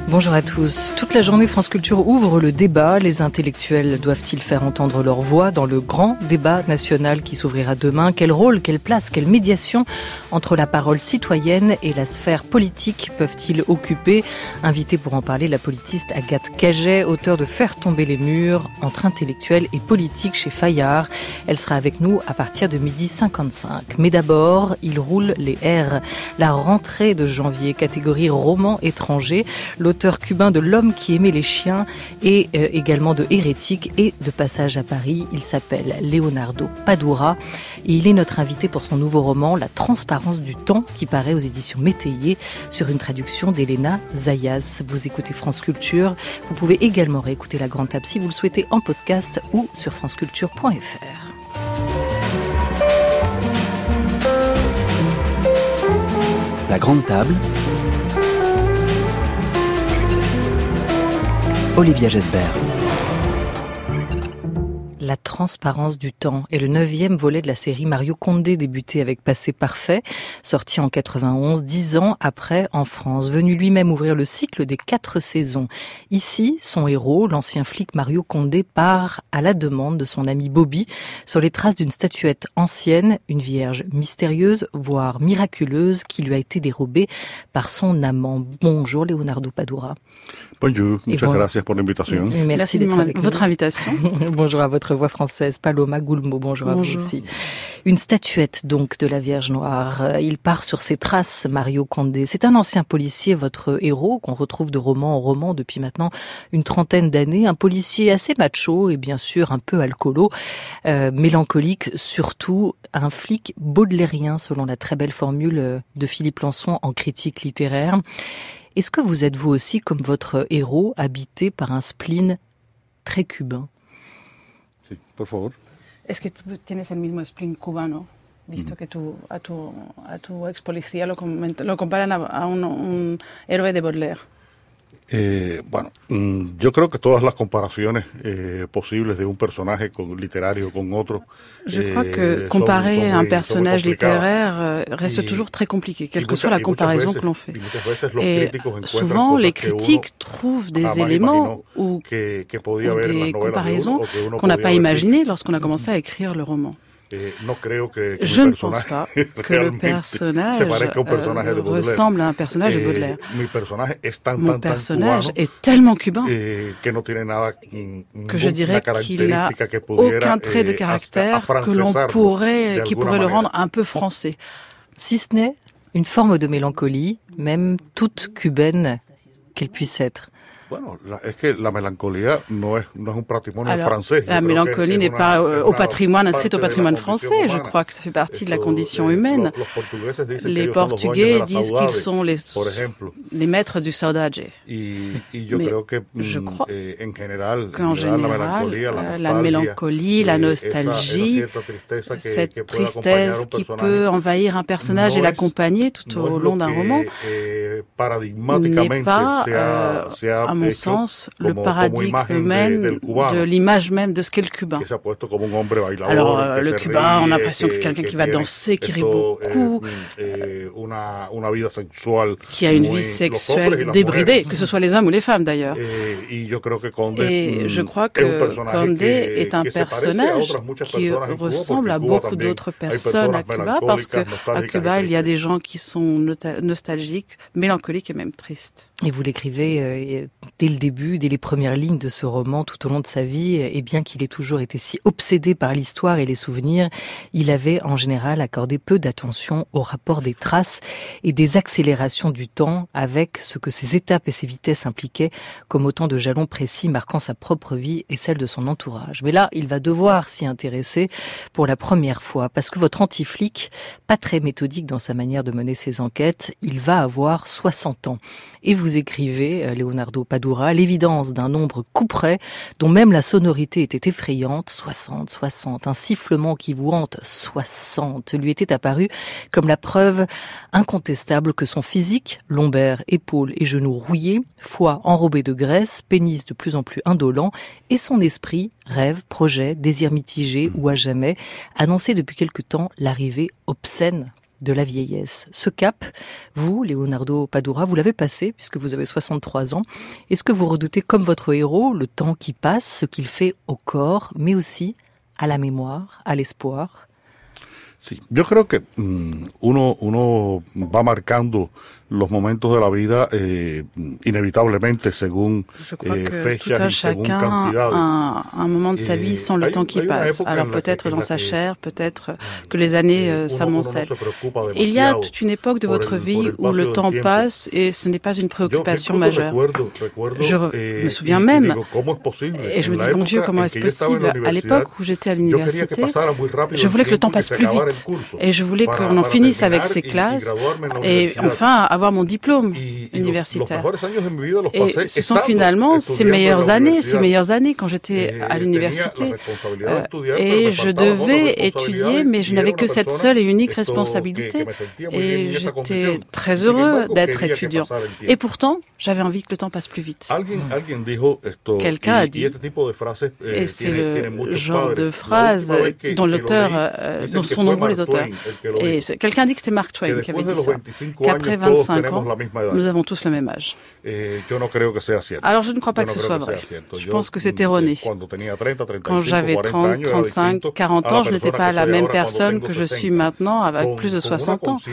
Bonjour à tous. Toute la journée, France Culture ouvre le débat. Les intellectuels doivent-ils faire entendre leur voix dans le grand débat national qui s'ouvrira demain? Quel rôle, quelle place, quelle médiation entre la parole citoyenne et la sphère politique peuvent-ils occuper? Invitée pour en parler, la politiste Agathe Caget, auteure de Faire tomber les murs entre intellectuels et politiques chez Fayard. Elle sera avec nous à partir de 12h55. Mais d'abord, il roule les R. La rentrée de janvier, catégorie roman étranger. L'auteur cubain de L'homme qui aimait les chiens et également de Hérétique et de Passage à Paris. Il s'appelle Leonardo Padura et il est notre invité pour son nouveau roman La transparence du temps qui paraît aux éditions Métayer sur une traduction d'Elena Zayas. Vous écoutez France Culture. Vous pouvez également réécouter La Grande Table si vous le souhaitez en podcast ou sur franceculture.fr. La Grande Table. Olivia Gesbert. La transparence du temps est le 9e volet de la série Mario Condé, débuté avec Passé parfait, sorti en 91, 10 ans après en France, venu lui-même ouvrir le cycle des 4 saisons. Ici, son héros, l'ancien flic Mario Condé, part à la demande de son ami Bobby sur les traces d'une statuette ancienne, une vierge mystérieuse, voire miraculeuse, qui lui a été dérobée par son amant. Bonjour Leonardo Padura. Bonjour, muchas gracias por l'invitation. Merci d'être avec votre invitation. Bonjour à votre voix française, Paloma Goulmo, bonjour à vous aussi. Une statuette donc de la Vierge Noire. Il part sur ses traces, Mario Condé. C'est un ancien policier, votre héros, qu'on retrouve de roman en roman depuis maintenant une 30aine d'années. Un policier assez macho et bien sûr un peu alcoolo, mélancolique, surtout un flic baudelairien selon la très belle formule de Philippe Lançon en critique littéraire. Est-ce que vous êtes vous aussi, comme votre héros, habité par un spleen très cubain? Sí, por favor. Es que tú tienes el mismo spleen cubano, visto que a tu ex policía lo comparan a un héroe de Baudelaire. Bueno, yo creo que todas las comparaciones posibles de un personaje littérario con otro. Je crois que comparer un personnage littéraire reste toujours très compliqué, quelle que soit la comparaison que l'on fait. Et souvent, les critiques trouvent des éléments ou des comparaisons qu'on n'a pas imaginées lorsqu'on a commencé à écrire le roman. Je ne pense pas que le personnage ressemble à un personnage de Baudelaire. Mon personnage est tellement cubain que je dirais qu'il n'a aucun trait de caractère qui pourrait le rendre un peu français. Si ce n'est une forme de mélancolie, même toute cubaine qu'elle puisse être. Bueno, es que la melancolía no es un patrimonio français. La mélancolie n'est pas au patrimoine, inscrite au patrimoine français. Je crois que ça fait partie de la condition humaine. Les Portugais disent qu'ils sont les maîtres du saudade. Mais je crois qu'en général, la mélancolie, la nostalgie, cette tristesse qui peut envahir un personnage et l'accompagner tout au long d'un roman, n'est pas, à mon sens, le paradigme même de l'image même de ce qu'est le cubain. Alors, le cubain, on a l'impression que c'est quelqu'un qui va danser, qui rit beaucoup, qui a une vie sexuelle débridée, que ce soit les hommes ou les femmes d'ailleurs. Et je crois que Condé est un personnage qui ressemble à beaucoup d'autres personnes à Cuba, parce qu'à Cuba, il y a des gens qui sont nostalgiques, mélancoliques et même tristes. Et vous l'écrivez dès le début, dès les premières lignes de ce roman, tout au long de sa vie, et bien qu'il ait toujours été si obsédé par l'histoire et les souvenirs, il avait en général accordé peu d'attention au rapport des traces et des accélérations du temps avec ce que ces étapes et ces vitesses impliquaient comme autant de jalons précis marquant sa propre vie et celle de son entourage. Mais là, il va devoir s'y intéresser pour la première fois, parce que votre anti-flic, pas très méthodique dans sa manière de mener ses enquêtes, il va avoir 60 ans. Et vous écrivez, Leonardo Padura, l'évidence d'un nombre couperet dont même la sonorité était effrayante, 60, un sifflement qui vous hante, 60, lui était apparu comme la preuve incontestable que son physique, lombaire, épaules et genoux rouillés, foie enrobé de graisse, pénis de plus en plus indolent, et son esprit, rêve, projet, désir mitigé ou à jamais, annonçait depuis quelque temps l'arrivée obscène de la vieillesse. Ce cap, vous, Leonardo Padura, vous l'avez passé puisque vous avez 63 ans. Est-ce que vous redoutez comme votre héros le temps qui passe, ce qu'il fait au corps, mais aussi à la mémoire, à l'espoir? Sí, yo creo que uno va marcando los momentos de la vida inévitablemente según fechas y según cantidades. Un moment de sa vie sans le temps qui passe. Alors peut-être dans sa chair, peut-être que les années s'amoncellent. Il y a toute une époque de votre vie où le temps passe et ce n'est pas une préoccupation majeure. Je me souviens même, et je me dis, mon Dieu, comment est-ce possible? À l'époque où j'étais à l'université, je voulais que le temps passe plus vite. Et je voulais qu'on en finisse avec ces classes et enfin avoir mon diplôme universitaire. Et ce sont finalement ces meilleures années quand j'étais à l'université. Et je devais étudier, mais je n'avais que cette seule et unique responsabilité. Et j'étais très heureux d'être étudiant. Et pourtant, j'avais envie que le temps passe plus vite. Quelqu'un a dit, et c'est le genre de phrase dont sont nombreux les auteurs. Et quelqu'un a dit que c'était Mark Twain qui avait dit ça, qu'après 25 ans, nous avons tous le même âge. Alors je ne crois pas que ce soit vrai. Je pense que c'est erroné. Quand j'avais 30, 35, 40 ans, je n'étais pas la même personne que je suis maintenant avec plus de 60 ans.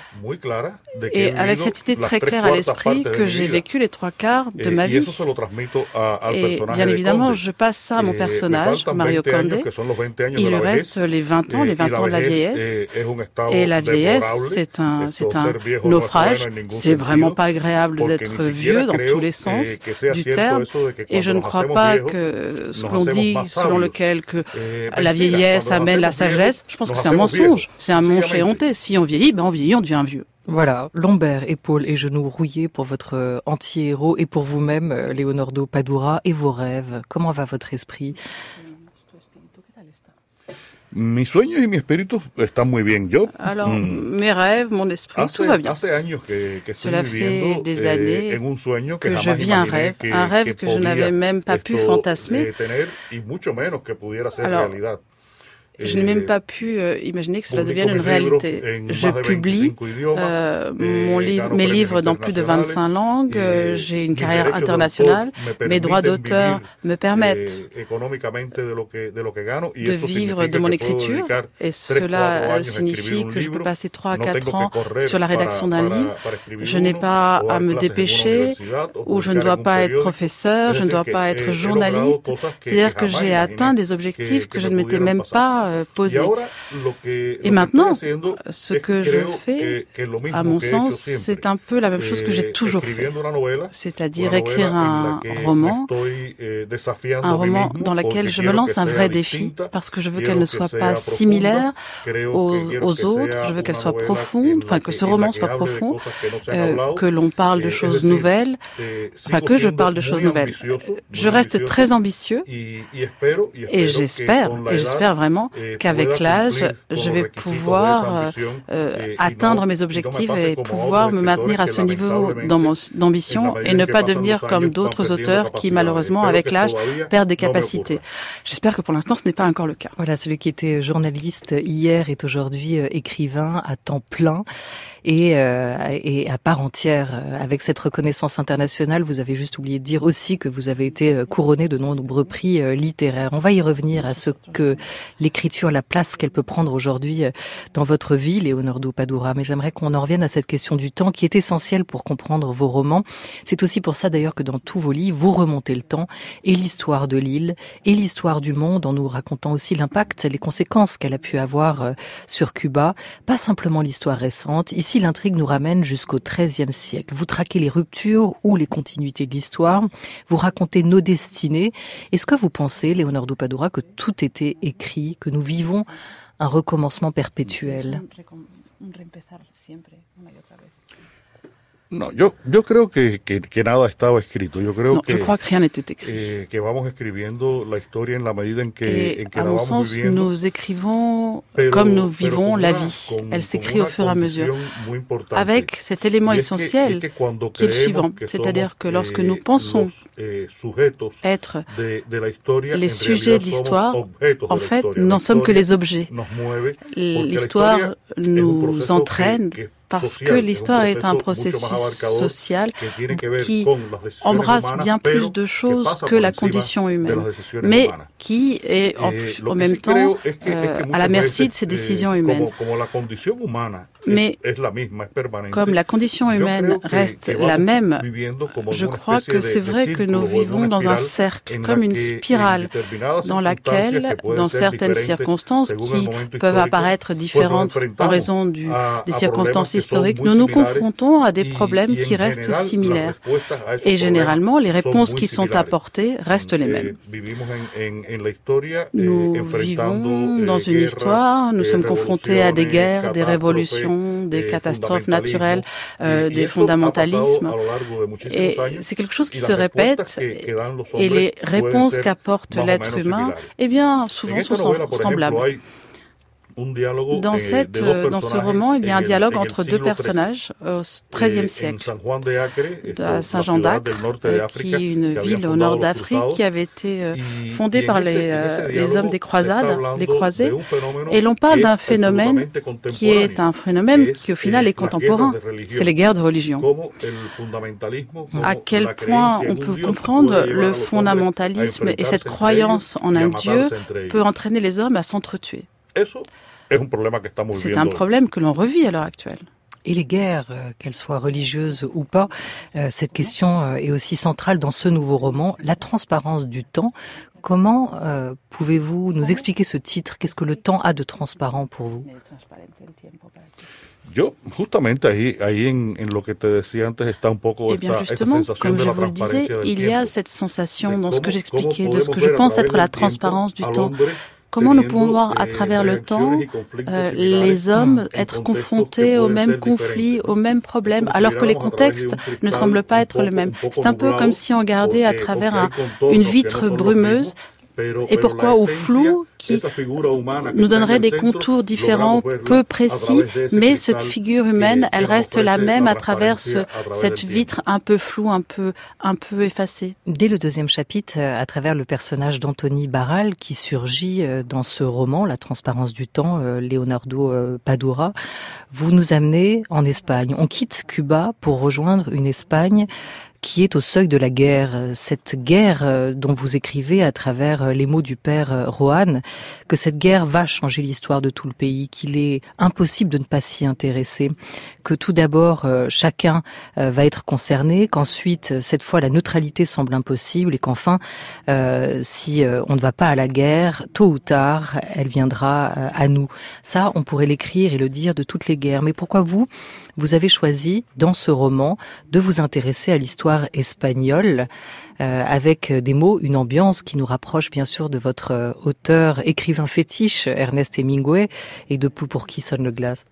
Et avec cette idée très claire à l'esprit que j'ai vécu les 3/4 de ma vie. Et bien évidemment, je passe ça à mon personnage, Mario Conde. Il lui reste les 20 ans de la vieillesse. Et la vieillesse, c'est un naufrage. C'est vraiment pas agréable d'être vieux dans tous les sens du terme. Et je ne crois pas que ce que l'on dit, selon lequel que la vieillesse amène la sagesse, je pense que c'est un mensonge. C'est un mensonge éhonté. Si on vieillit, on devient vieux. Voilà, lombaires, épaules et genoux rouillés pour votre anti-héros et pour vous-même, Leonardo Padura, et vos rêves. Comment va votre esprit? Mis sueños y mi espíritu están muy bien. Alors, mes rêves, mon esprit, tout va bien. Cela fait des années que je vis un rêve que je n'avais même pas pu fantasmer. Alors, je n'ai même pas pu imaginer que cela devienne une réalité. Je publie mes livres dans plus de 25 langues, j'ai une carrière internationale, mes droits d'auteur me permettent de vivre de mon écriture et cela signifie que je peux passer 3 à 4 ans sur la rédaction d'un livre. Je n'ai pas à me dépêcher ou je ne dois pas être professeur, je ne dois pas être journaliste. C'est-à-dire que j'ai atteint des objectifs que je ne m'étais même pas posé. Et maintenant, ce que je fais, à mon sens, c'est un peu la même chose que j'ai toujours fait. C'est-à-dire écrire un roman dans lequel je me lance un vrai défi, parce que je veux qu'elle ne soit pas similaire aux autres, je veux qu'elle soit profonde, enfin que ce roman soit profond, que l'on parle de choses nouvelles, enfin que je parle de choses nouvelles. Je reste très ambitieux et j'espère vraiment qu'avec l'âge, je vais pouvoir atteindre mes objectifs et pouvoir me maintenir à ce niveau d'ambition et ne pas devenir comme d'autres auteurs qui, malheureusement, avec l'âge, perdent des capacités. J'espère que pour l'instant, ce n'est pas encore le cas. Voilà, celui qui était journaliste hier est aujourd'hui écrivain à temps plein. Et à part entière, avec cette reconnaissance internationale, vous avez juste oublié de dire aussi que vous avez été couronné de nombreux prix littéraires. On va y revenir à ce que l'écriture, la place qu'elle peut prendre aujourd'hui dans votre vie, Leonardo Padura. Mais j'aimerais qu'on en revienne à cette question du temps qui est essentielle pour comprendre vos romans. C'est aussi pour ça d'ailleurs que dans tous vos livres, vous remontez le temps et l'histoire de l'île et l'histoire du monde en nous racontant aussi l'impact, les conséquences qu'elle a pu avoir sur Cuba. Pas simplement l'histoire récente. Ici, l'intrigue nous ramène jusqu'au XIIIe siècle. Vous traquez les ruptures ou les continuités de l'histoire. Vous racontez nos destinées. Est-ce que vous pensez, Leonardo Padura, que tout était écrit, que nous vivons un recommencement perpétuel? No, yo creo que nada estaba escrito. Yo creo je crois que rien n'était écrit. Que vamos escribiendo la historia en la medida en que à mon sens, nous écrivons comme nous vivons la vie. Elle s'écrit au fur et à mesure. Avec cet élément essentiel qui est le suivant. C'est-à-dire que lorsque nous pensons être les sujets de l'histoire, en fait, nous n'en sommes que les objets. L'histoire nous entraîne parce que l'histoire est un processus social qui embrasse bien plus de choses que la condition humaine, mais qui est en même temps à la merci de ces décisions humaines. Mais comme la condition humaine reste la même, je crois que c'est vrai que nous vivons dans un cercle, comme une spirale, dans laquelle, dans certaines circonstances qui peuvent apparaître différentes en raison des circonstances historiques, nous nous confrontons à des problèmes qui restent similaires. Et généralement, les réponses qui sont apportées restent les mêmes. Nous vivons dans une histoire, nous sommes confrontés à des guerres, des révolutions, des catastrophes naturelles, des fondamentalismes. Et c'est quelque chose qui se répète et les réponses qu'apporte l'être humain, eh bien, souvent sont semblables. Dans ce roman, il y a un dialogue entre deux personnages au XIIIe siècle. À Saint-Jean-d'Acre, qui est une ville au nord d'Afrique qui avait été fondée par les hommes des croisades, les croisés. Et l'on parle d'un phénomène qui est un phénomène qui au final est contemporain. C'est les guerres de religion. À quel point on peut comprendre le fondamentalisme et cette croyance en un Dieu peut entraîner les hommes à s'entretuer. C'est un problème que l'on revit à l'heure actuelle. Et les guerres, qu'elles soient religieuses ou pas, cette question est aussi centrale dans ce nouveau roman, La transparence du temps. Comment pouvez-vous nous expliquer ce titre? Qu'est-ce que le temps a de transparent pour vous? Eh bien justement, comme je vous le disais, il y a cette sensation dans ce que j'expliquais, de ce que je pense être la transparence du temps. Comment nous pouvons voir à travers le temps les hommes être confrontés aux mêmes conflits, aux mêmes problèmes, alors que les contextes ne semblent pas être les mêmes. C'est un peu comme si on regardait à travers une vitre brumeuse. Et pourquoi au flou qui nous donnerait des contours différents, peu précis, mais cette figure humaine, elle reste la même à travers cette vitre un peu floue, un peu effacée. Dès le deuxième chapitre, à travers le personnage d'Antoni Barral qui surgit dans ce roman, La transparence du temps, Leonardo Padura, vous nous amenez en Espagne. On quitte Cuba pour rejoindre une Espagne qui est au seuil de la guerre. Cette guerre dont vous écrivez à travers les mots du père Rohan, que cette guerre va changer l'histoire de tout le pays, qu'il est impossible de ne pas s'y intéresser, que tout d'abord chacun va être concerné, qu'ensuite cette fois la neutralité semble impossible et qu'enfin si on ne va pas à la guerre, tôt ou tard elle viendra à nous. Ça, on pourrait l'écrire et le dire de toutes les guerres. Mais pourquoi vous avez choisi dans ce roman de vous intéresser à l'histoire espagnole avec des mots, une ambiance qui nous rapproche bien sûr de votre auteur, écrivain fétiche Ernest Hemingway et de Pour qui sonne le glas.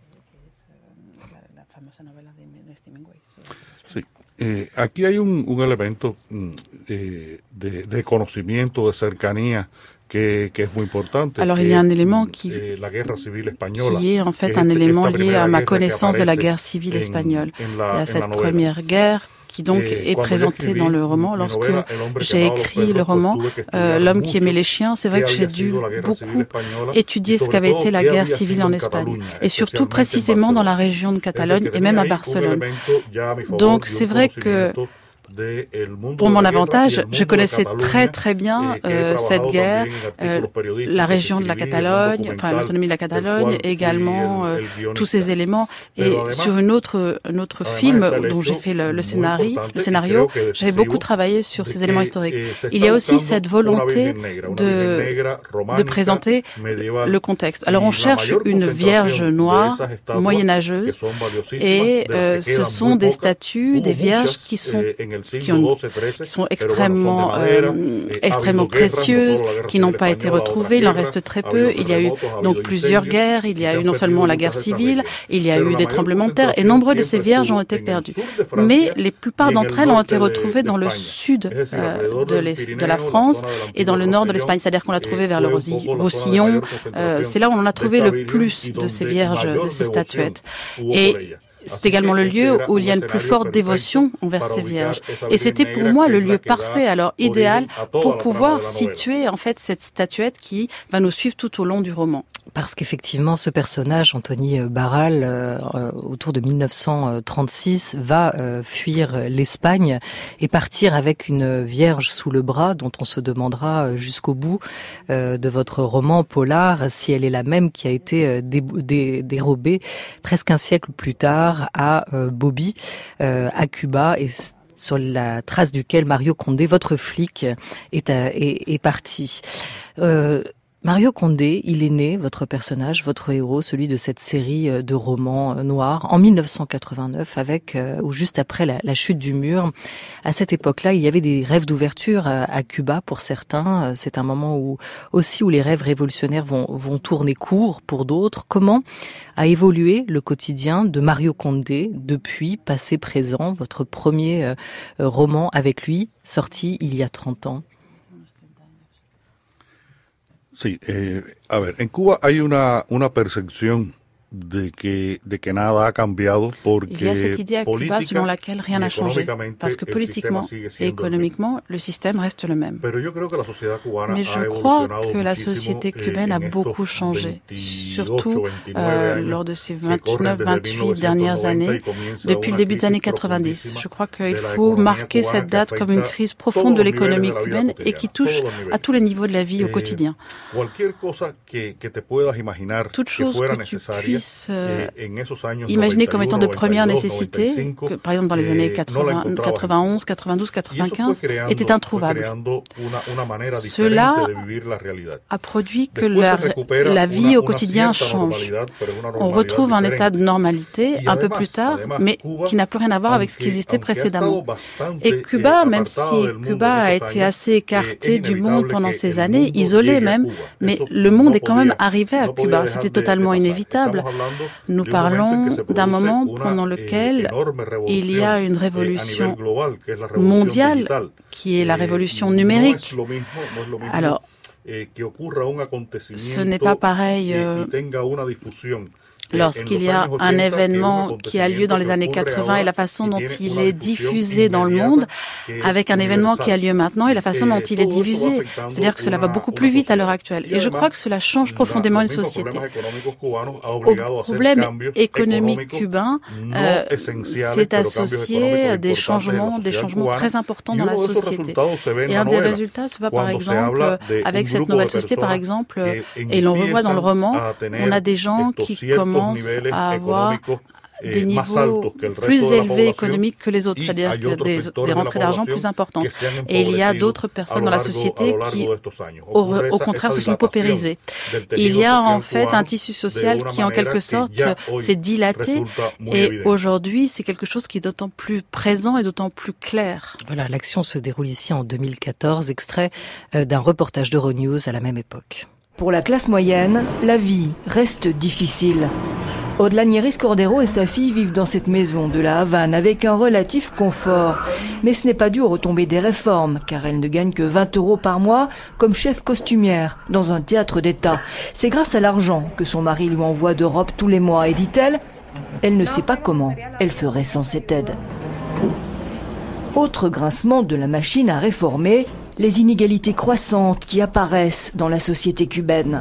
Sí. Aquí hay un elemento de conocimiento, de cercanía. Alors il y a un élément qui est en fait un élément lié à ma connaissance de la guerre civile espagnole. Il y a cette première guerre qui donc est présentée dans le roman. Lorsque j'ai écrit le roman L'homme qui aimait les chiens, c'est vrai que j'ai dû beaucoup étudier ce qu'avait été la guerre civile en Espagne, et surtout précisément dans la région de Catalogne et même à Barcelone. Donc c'est vrai que pour mon avantage, je connaissais très très bien cette guerre, la région de la Catalogne, enfin l'autonomie de la Catalogne, et également tous ces éléments. Et sur un autre film dont j'ai fait le scénario, j'avais beaucoup travaillé sur ces éléments historiques. Il y a aussi cette volonté de présenter le contexte. Alors on cherche une vierge noire, moyenâgeuse, et ce sont des statues, des vierges qui sont sont extrêmement précieuses, qui n'ont pas été retrouvées. Il en reste très peu. Il y a eu donc plusieurs guerres. Il y a eu non seulement la guerre civile, il y a eu des tremblements de terre, et nombreux de ces vierges ont été perdues. Mais la plupart d'entre elles ont été retrouvées dans le sud de la France et dans le nord de l'Espagne, c'est-à-dire qu'on l'a trouvé vers le Roussillon. C'est là où on a trouvé le plus de ces vierges, de ces statuettes. Et c'est également le lieu où il y a une plus forte dévotion envers ces vierges. Et c'était pour moi le lieu parfait, alors idéal, pour pouvoir situer en fait cette statuette qui va nous suivre tout au long du roman. Parce qu'effectivement, ce personnage, Antoni Barral, autour de 1936, va fuir l'Espagne et partir avec une vierge sous le bras, dont on se demandera jusqu'au bout de votre roman polar si elle est la même qui a été dérobée presque un siècle plus tard à Bobby, à Cuba, et sur la trace duquel Mario Condé, votre flic, est parti. Mario Condé, il est né, votre personnage, votre héros, celui de cette série de romans noirs, en 1989, ou juste après la chute du mur. À cette époque-là, il y avait des rêves d'ouverture à Cuba pour certains. C'est un moment où les rêves révolutionnaires vont tourner court pour d'autres. Comment a évolué le quotidien de Mario Condé depuis passé présent, votre premier roman avec lui, sorti il y a 30 ans? Sí, a ver, en Cuba hay una percepción de que nada ha cambiado porque il y a cette idée à Cuba selon laquelle rien n'a changé, parce que politiquement et économiquement, le système reste le même. Mais je crois que la société cubaine a beaucoup changé, surtout lors de ces 29-28 dernières années, depuis le début des années 90. Je crois qu'il faut marquer cette date comme une crise profonde de l'économie cubaine et qui touche à tous les niveaux de la vie au quotidien. Toute chose que tu puisses imaginer comme étant de première nécessité, que, par exemple dans les années 91, 92, 95, était introuvable. Cela a produit que la vie au quotidien change. On retrouve un état de normalité un peu plus tard, mais qui n'a plus rien à voir avec ce qui existait précédemment. Et Cuba, même si Cuba a été assez écarté du monde pendant ces années, isolé même, mais le monde est quand même arrivé à Cuba. C'était totalement inévitable. Nous parlons d'un moment pendant lequel il y a une révolution mondiale qui est la révolution numérique. Alors, ce n'est pas pareil lorsqu'il y a un événement qui a lieu dans les années 80 et la façon dont il est diffusé dans le monde, avec un événement qui a lieu maintenant et la façon dont il est diffusé. C'est-à-dire que cela va beaucoup plus vite à l'heure actuelle. Et je crois que cela change profondément une société. Au problème économique cubain, c'est associé des changements très importants dans la société. Et un des résultats se voit par exemple avec cette nouvelle société, par exemple, et l'on revoit dans le roman, on a des gens qui commencent à avoir des niveaux plus élevés économiques que les autres, c'est-à-dire des rentrées d'argent plus importantes. Et il y a d'autres personnes dans la société qui, au contraire, se sont paupérisées. Il y a en fait un tissu social qui, en quelque sorte, s'est dilaté. Et aujourd'hui, c'est quelque chose qui est d'autant plus présent et d'autant plus clair. Voilà, l'action se déroule ici en 2014, extrait d'un reportage d'Euronews à la même époque. Pour la classe moyenne, la vie reste difficile. Odlanieris Cordero et sa fille vivent dans cette maison de la Havane avec un relatif confort. Mais ce n'est pas dû aux retombées des réformes, car elle ne gagne que 20 € par mois comme chef costumière dans un théâtre d'État. C'est grâce à l'argent que son mari lui envoie d'Europe tous les mois. Et dit-elle, elle ne sait pas comment elle ferait sans cette aide. Autre grincement de la machine à réformer, les inégalités croissantes qui apparaissent dans la société cubaine.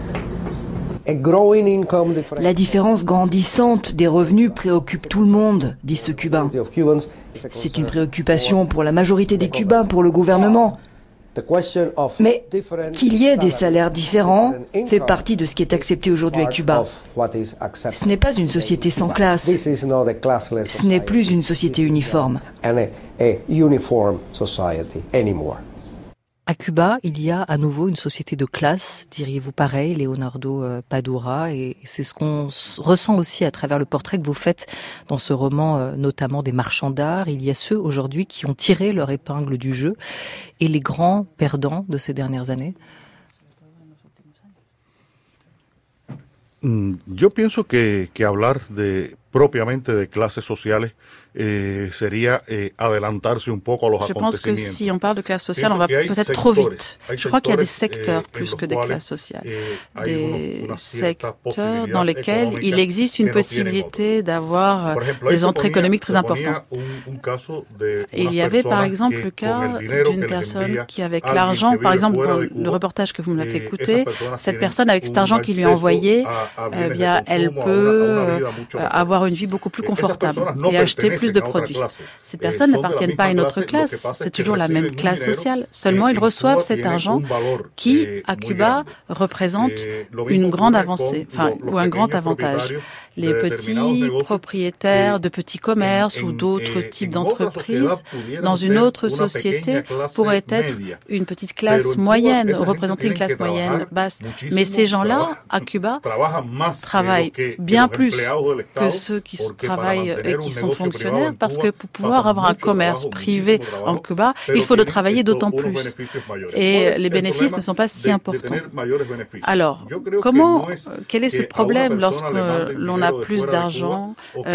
La différence grandissante des revenus préoccupe tout le monde, dit ce Cubain. C'est une préoccupation pour la majorité des Cubains, pour le gouvernement. Mais qu'il y ait des salaires différents fait partie de ce qui est accepté aujourd'hui à Cuba. Ce n'est pas une société sans classe. Ce n'est plus une société uniforme. À Cuba, il y a à nouveau une société de classe, diriez-vous pareil, Leonardo Padura, et c'est ce qu'on ressent aussi à travers le portrait que vous faites dans ce roman, notamment des marchands d'art. Il y a ceux aujourd'hui qui ont tiré leur épingle du jeu et les grands perdants de ces dernières années. Yo pienso que hablar propiamente de clases sociales sería adelantarse un poco a los acontecimientos. Je pense que si on parle de classe sociale, on va peut-être trop vite. Je crois qu'il y a des secteurs plus que des classes sociales. Des secteurs dans lesquels il existe une possibilité d'avoir des entrées économiques très importantes. Il y avait par exemple le cas d'une personne qui avec l'argent, par exemple dans le reportage que vous m'avez fait écouter, cette personne avec cet argent qu'il lui a envoyé, eh bien, elle peut avoir une vie beaucoup plus confortable et acheter plus de produits. Ces personnes n'appartiennent pas à une autre classe, c'est toujours la même classe sociale. Seulement, ils reçoivent cet argent qui, à Cuba, représente une grande avancée, ou un grand avantage. Les petits propriétaires de petits commerces ou d'autres types d'entreprises dans une autre société pourraient être une petite classe moyenne, représenter une classe moyenne basse. Mais ces gens-là, à Cuba, travaillent bien plus que ceux qui travaillent et qui sont fonctionnaires, parce que pour pouvoir avoir un commerce privé en Cuba, il faut de travailler d'autant plus. Et les bénéfices ne sont pas si importants. Alors, quel est ce problème lorsque l'on a plus d'argent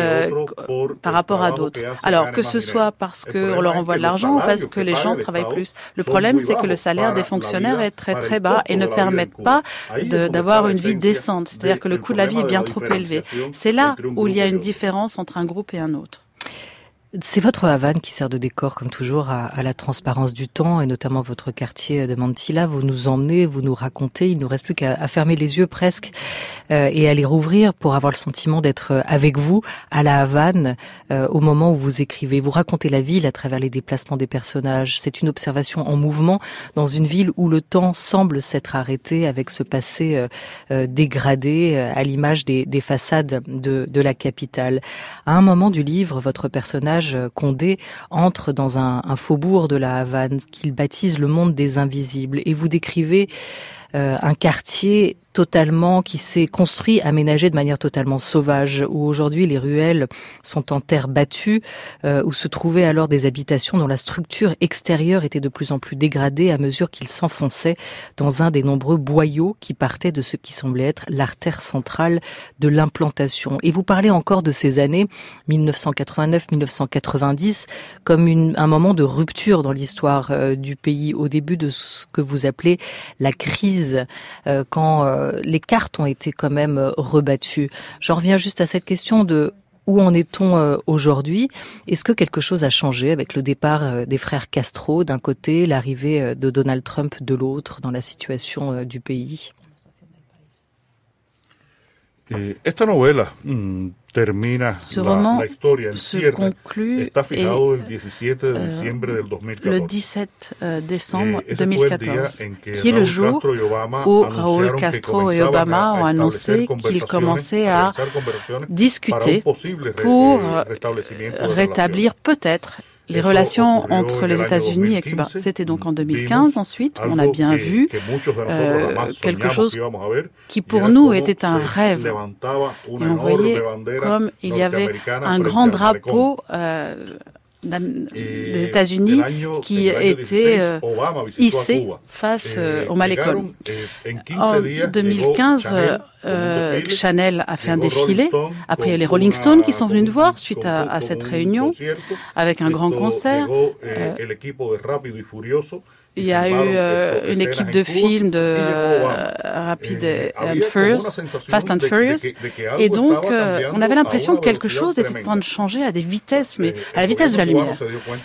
par rapport à d'autres? Alors, que ce soit parce qu'on leur envoie de l'argent ou parce que les gens travaillent plus. Le problème, c'est que le salaire des fonctionnaires est très très bas et ne permet pas d'avoir une vie décente. C'est-à-dire que le coût de la vie est bien trop élevé. C'est là où il y a une différence entre un groupe et un autre. C'est votre Havane qui sert de décor, comme toujours, à la transparence du temps, et notamment votre quartier de Mantilla. Vous nous emmenez, vous nous racontez, il ne nous reste plus qu'à fermer les yeux presque et à les rouvrir pour avoir le sentiment d'être avec vous à la Havane au moment où vous écrivez. Vous racontez la ville à travers les déplacements des personnages. C'est une observation en mouvement dans une ville où le temps semble s'être arrêté avec ce passé dégradé à l'image des façades de la capitale. À un moment du livre, votre personnage Condé entre dans un faubourg de la Havane qu'il baptise le monde des invisibles, et vous décrivez un quartier totalement qui s'est construit, aménagé de manière totalement sauvage, où aujourd'hui les ruelles sont en terre battue, où se trouvaient alors des habitations dont la structure extérieure était de plus en plus dégradée à mesure qu'ils s'enfonçaient dans un des nombreux boyaux qui partaient de ce qui semblait être l'artère centrale de l'implantation. Et vous parlez encore de ces années 1989-1990 comme un moment de rupture dans l'histoire du pays, au début de ce que vous appelez la crise, quand les cartes ont été quand même rebattues. J'en reviens juste à cette question de où en est-on aujourd'hui? Est-ce que quelque chose a changé avec le départ des frères Castro d'un côté, l'arrivée de Donald Trump de l'autre dans la situation du pays? Esta novela ce roman se conclut le 17 décembre 2014, qui est le jour où Raúl Castro et Obama ont annoncé qu'ils commençaient à discuter pour rétablir peut-être les relations entre les États-Unis et Cuba. C'était donc en 2015. Ensuite, on a bien vu quelque chose qui pour nous était un rêve. Et on voyait comme il y avait un grand drapeau des États-Unis qui était hissé face au Malecón. En 2015, Chanel a fait un défilé. Après, il y a les Rolling Stones qui sont venus nous voir suite à cette réunion avec un grand concert. Il y a eu une équipe de films de Fast and Furious. Et donc, on avait l'impression que quelque chose était en train de changer à des vitesses, mais à la vitesse de la lumière.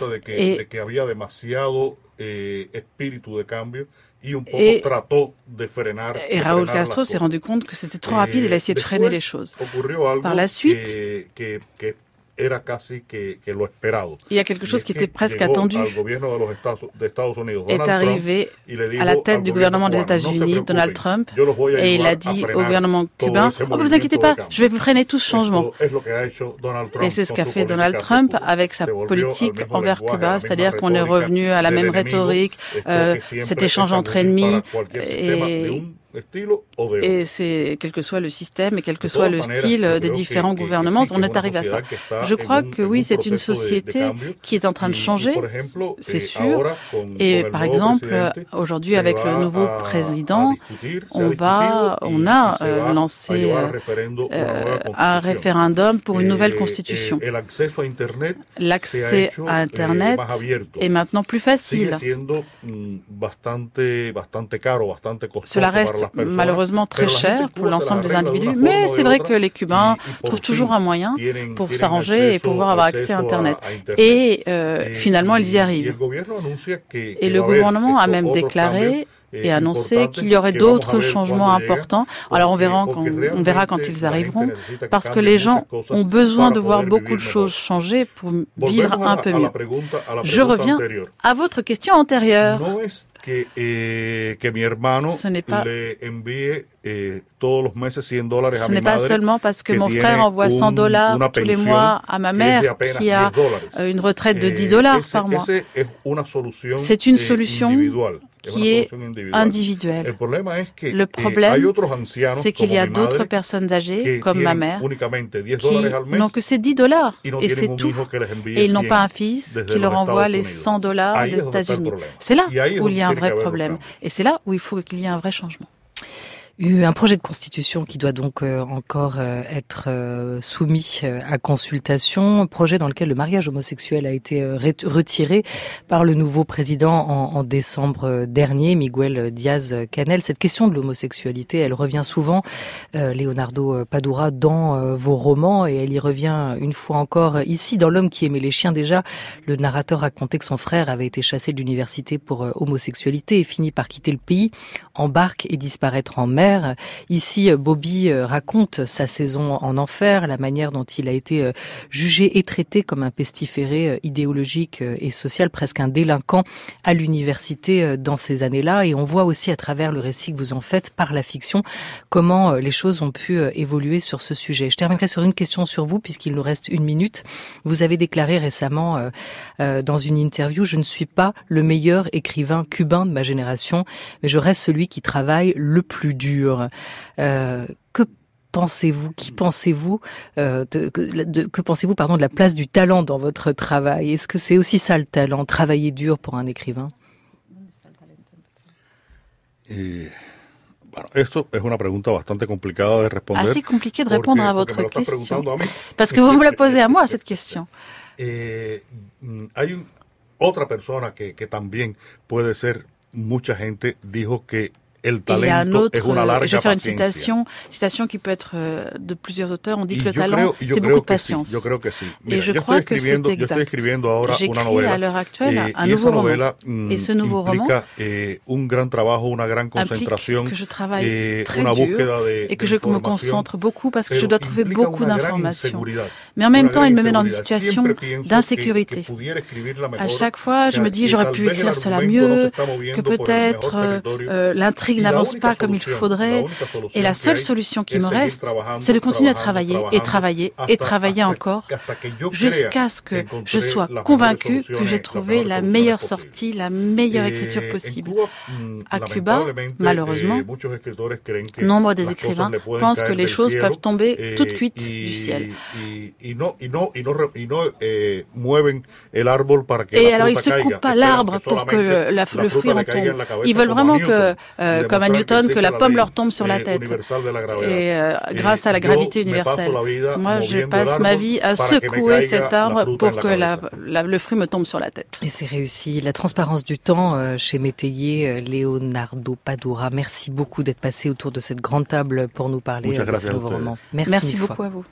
Et Raúl Castro s'est rendu compte que c'était trop rapide, il a essayé de freiner les choses. Par la suite, Il y a quelque chose qui était presque attendu. Est arrivé à la tête du gouvernement des États-Unis, Donald Trump, et il a dit au gouvernement cubain, « Oh, vous inquiétez pas, je vais freiner tout ce changement. » Et c'est ce qu'a fait Donald Trump avec sa politique envers Cuba, c'est-à-dire qu'on est revenu à la même rhétorique, cet échange entre ennemis, et c'est quel que soit le système et quel que soit le style des différents gouvernements, on est arrivé à ça. Je crois que oui, c'est une société qui est en train de changer, c'est sûr. Et par exemple, aujourd'hui, avec le nouveau président, on a lancé un référendum pour une nouvelle constitution. L'accès à Internet est maintenant plus facile. Cela reste malheureusement très cher pour l'ensemble des individus, mais c'est vrai que les Cubains trouvent toujours un moyen pour s'arranger et pouvoir avoir accès à Internet. Et finalement, ils y arrivent. Et le gouvernement a même déclaré et annoncé qu'il y aurait d'autres changements importants. Alors on verra quand ils arriveront, parce que les gens ont besoin de voir beaucoup de choses changer pour vivre un peu mieux. Je reviens à votre question antérieure. Ce n'est pas seulement parce que mon frère envoie $100 tous les mois à ma mère qui a une retraite de $10 par mois. C'est une solution qui est individuelle. Le problème, c'est qu'il y a d'autres personnes âgées, comme ma mère, qui n'ont que ces $10 et c'est tout. Et ils n'ont pas un fils qui leur envoie les $100 des États-Unis. C'est là où il y a un vrai problème. Et c'est là où il faut qu'il y ait un vrai changement. Un projet de constitution qui doit donc encore être soumis à consultation, un projet dans lequel le mariage homosexuel a été retiré par le nouveau président en décembre dernier, Miguel Díaz-Canel. Cette question de l'homosexualité, elle revient souvent, Leonardo Padura, dans vos romans, et elle y revient une fois encore ici, dans L'homme qui aimait les chiens. Déjà, le narrateur racontait que son frère avait été chassé de l'université pour homosexualité et finit par quitter le pays, embarque et disparaître en mer. Ici, Bobby raconte sa saison en enfer, la manière dont il a été jugé et traité comme un pestiféré idéologique et social, presque un délinquant à l'université dans ces années-là. Et on voit aussi à travers le récit que vous en faites par la fiction comment les choses ont pu évoluer sur ce sujet. Je terminerai sur une question sur vous puisqu'il nous reste 1 minute. Vous avez déclaré récemment dans une interview « Je ne suis pas le meilleur écrivain cubain de ma génération, mais je reste celui qui travaille le plus dur ». Que pensez-vous de la place du talent dans votre travail? Est-ce que c'est aussi ça le talent, travailler dur pour un écrivain? Assez compliqué de répondre à votre question, parce que vous me la posez à moi, cette question. Otra persona que también puede ser, mucha gente dijo que il y a un autre, je vais faire une citation qui peut être de plusieurs auteurs. On dit que le talent, c'est beaucoup de patience. Et je crois que c'est exact. J'écris à l'heure actuelle un nouveau roman. Et ce nouveau roman implique que je travaille très dur et que je me concentre beaucoup parce que je dois trouver beaucoup d'informations. Mais en même temps, il me met dans une situation d'insécurité. À chaque fois, je me dis, j'aurais pu écrire cela mieux, que peut-être l'intrigue n'avance pas comme il faudrait. Et la seule solution qui me reste, c'est de continuer à travailler et travailler et travailler encore jusqu'à ce que je sois convaincu que j'ai trouvé la meilleure sortie, la meilleure écriture possible. À Cuba, malheureusement, nombre des écrivains pensent que les choses peuvent tomber toutes cuites du ciel. Et alors ils se coupent pas l'arbre pour que le fruit en tombe. Ils veulent vraiment que comme à Newton, que la pomme leur tombe sur la tête. Et grâce à la gravité universelle. Moi, je passe ma vie à secouer cet arbre pour que le fruit me tombe sur la tête. Et c'est réussi. La transparence du temps chez Métayer, Leonardo Padura. Merci beaucoup d'être passé autour de cette grande table pour nous parler de ce nouveau roman. Merci beaucoup à vous.